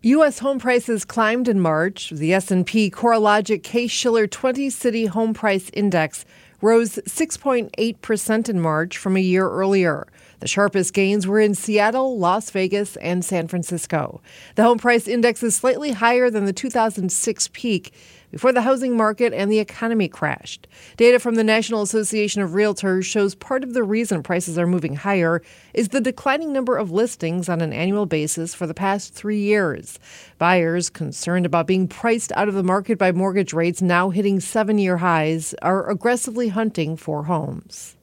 U.S. home prices climbed in March. The S&P CoreLogic Case-Shiller 20-City Home Price Index rose 6.8% in March from a year earlier. The sharpest gains were in Seattle, Las Vegas, and San Francisco. The home price index is slightly higher than the 2006 peak before the housing market and the economy crashed. Data from the National Association of Realtors shows part of the reason prices are moving higher is the declining number of listings on an annual basis for the past 3 years. Buyers, concerned about being priced out of the market by mortgage rates now hitting 7-year highs, are aggressively hunting for homes.